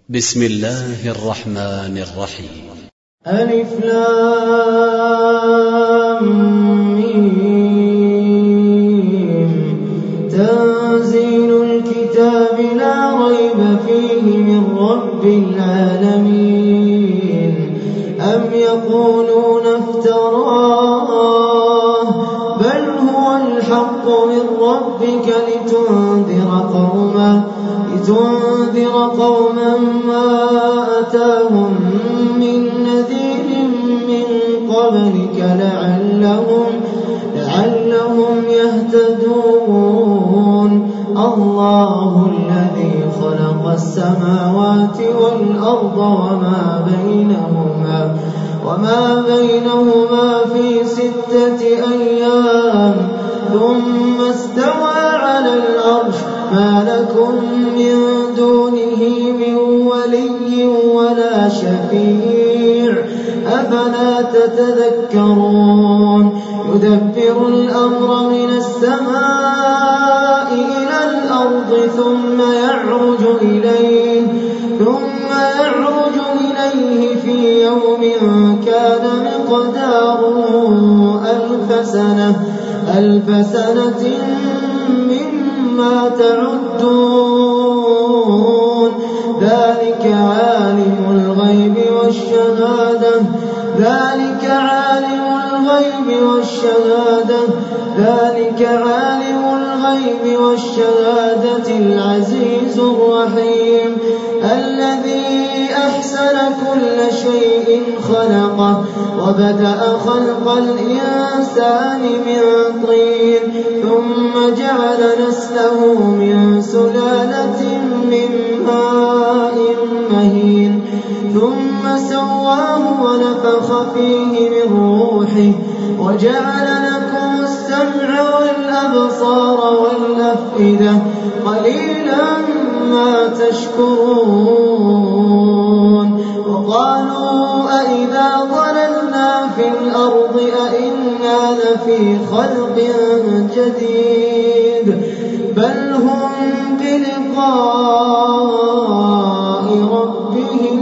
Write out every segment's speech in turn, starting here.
بسم الله الرحمن الرحيم. ألف لام ميم. تنزيل الكتاب لا ريب فيه من رب العالمين. أم يقولون افتراه بل هو الحق من ربك لتنذر قوما ما أتاهم من نذير من قبلك لعلهم يهتدون. الله الذي خلق السماوات والأرض وما بينهما في 6 أيام ثم استوى على العرش. ما لكم من دونه من ولي ولا شفيع أفلا تتذكرون. يدبر الأمر من السماء إلى الأرض ثم يعرج إليه في يوم كان مقداره 1000 سنة مما تعدون. ذلك عالم الغيب والشهادة العزيز الرحيم. الذي أحسن كل شيء خلقه وبدأ خلق الإنسان من طين ثم جعل نسله من سلالة من ماء مهين ثم سواه ونفخ فيه من روحه وجعل لكم السمع والأبصار والأفئدة قليلا ما تشكرون. وقالوا أئذا ضللنا في الأرض أئنا لفي خلق جديد بل هم بلقاء ربهم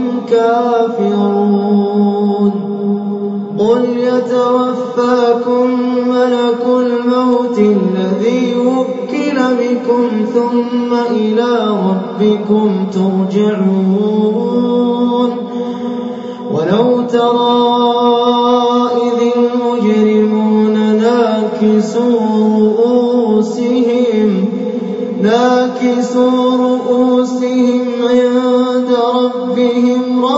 كافرون. قل يتوفاكم ملك الموت الذي وكل بكم ثم إلى ربكم ترجعون. ولو ترى إذ المجرمون ناكسوا رؤوسهم عند ربهم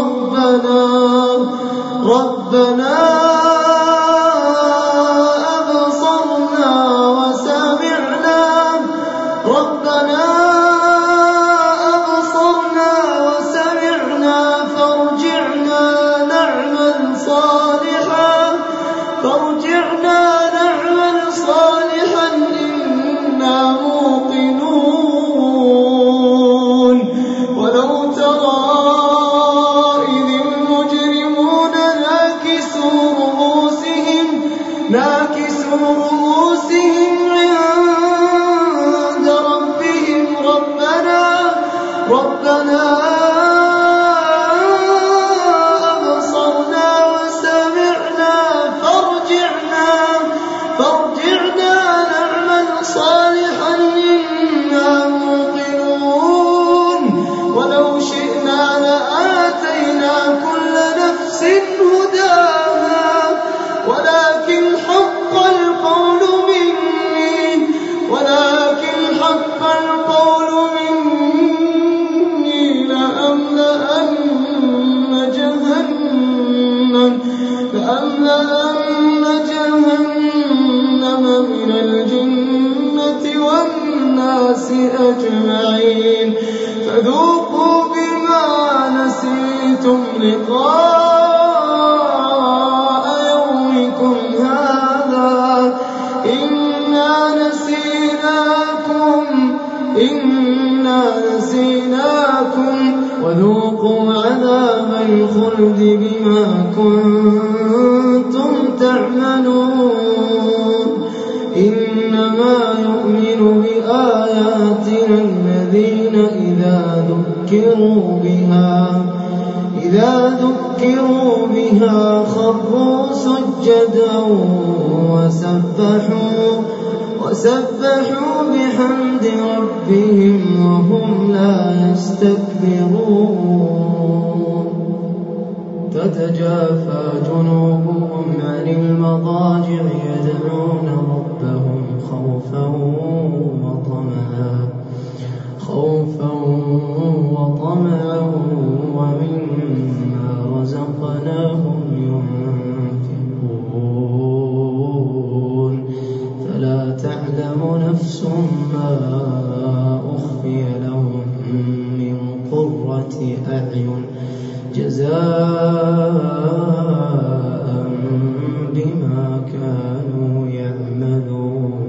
ربنا أبصرنا وسمعنا فارجعنا نعمل صالحا إنا موقنون. ولو ترى إذ المجرمون ناكسوا رؤوسهم عند ربهم ربنا أبصرنا وسمعنا فارجعنا نعمل صالحا إنا موقنون. ولو شئنا لآتينا كل نفس هداها ولكن حق القول مني لأملأن جهنم من الجنة والناس أجمعين. فذوقوا بما نسيتم لقاء يومكم هذا إنا نسيناكم وذوقوا عذاب الخلد بما كنتم تعملون. إنما يؤمن بآياتنا الذين إذا ذكروا ذكروا بها خروا سجدا وسبحوا بحمد ربهم وهم لا يستكبرون تتجافى جنوبهم عن المضاجع يدعون ربهم خوفا وطمعا ومما رزقناهم ينفقون فلا تعلم نفس ما أخفي لهم من قرة أعين جزاء بما كانوا يعملون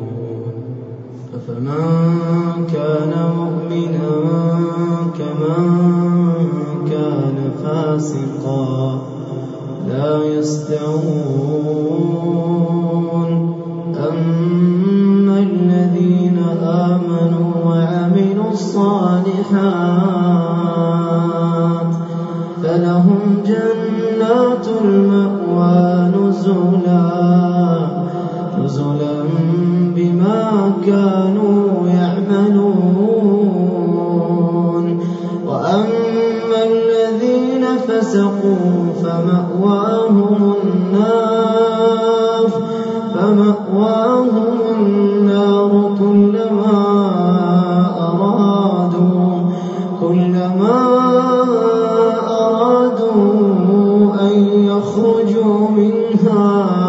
أفمن كان مؤمنا كمن كان فاسقا لا يستوون أما الذين آمنوا وعملوا الصالحات فلهم جنات المأوى نزلا بما كانوا يعملون وأما الذين فسقوا فمأواهم النار كلما أرادوا أن يخرجوا منها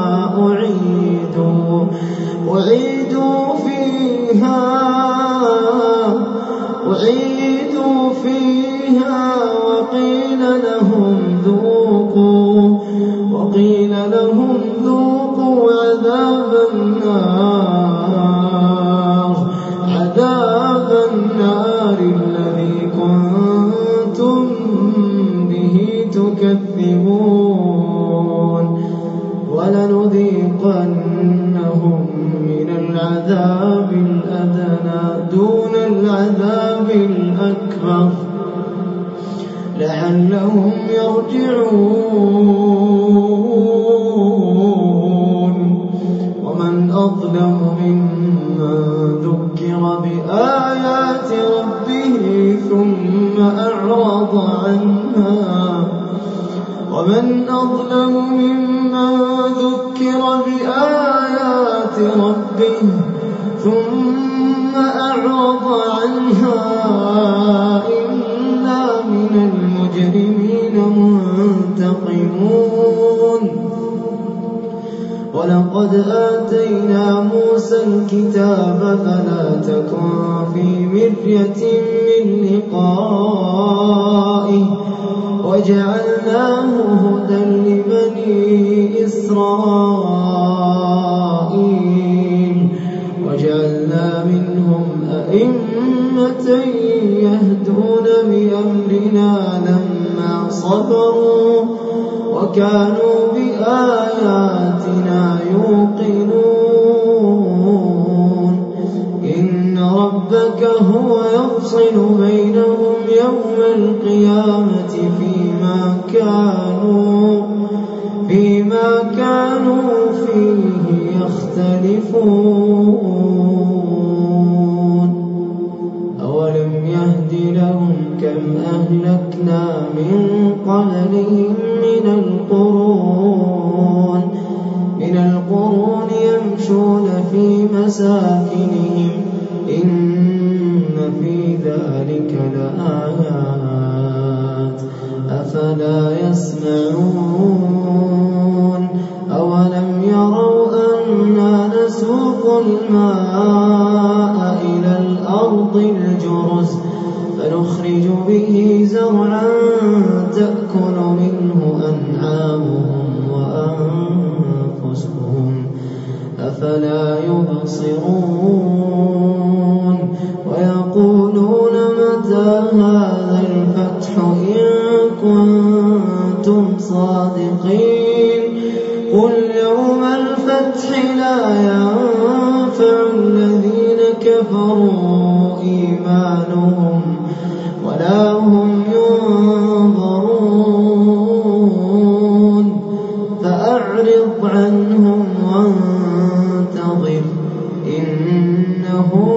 أعيدوا فيها وقيل لهم ذوقوا عذاب النار الذي كنتم به تكذبون ولنذيقنهم من العذاب الأدنى دون العذاب الأكبر لعلهم يرجعون ومن أظلم ممن ذكر بآيات ربه ثم أعرض عنها إنا من المجرمين منتقمون ولقد آتينا موسى الكتاب فلا تكن في مرية من لقائه وجعلناه هدى لبني إسرائيل وجعلنا منهم أئمة يهدون بأمرنا لما صبروا وكانوا بآياتنا يوقنون إن ربك هو يفصل بينهم يوم القيامة فيما كانوا فيه يختلفون أولم يهد لهم كم أهلكنا من قبلهم من القرون يمشون في مساكنهم إن في ذلك لآيات أفلا يسمعون أولم يروا أنا نسوق الماء إلى الأرض الجرز فنخرج به زرعا تأكل منه أنعامهم وأنفسهم أفلا يبصرون ويقولون متى هذا الفتح إن كنتم صادقين قل يوم الفتح لا ينفع الذين كفروا إيمانهم ولا فأعرض عنهم وانتظر إنهم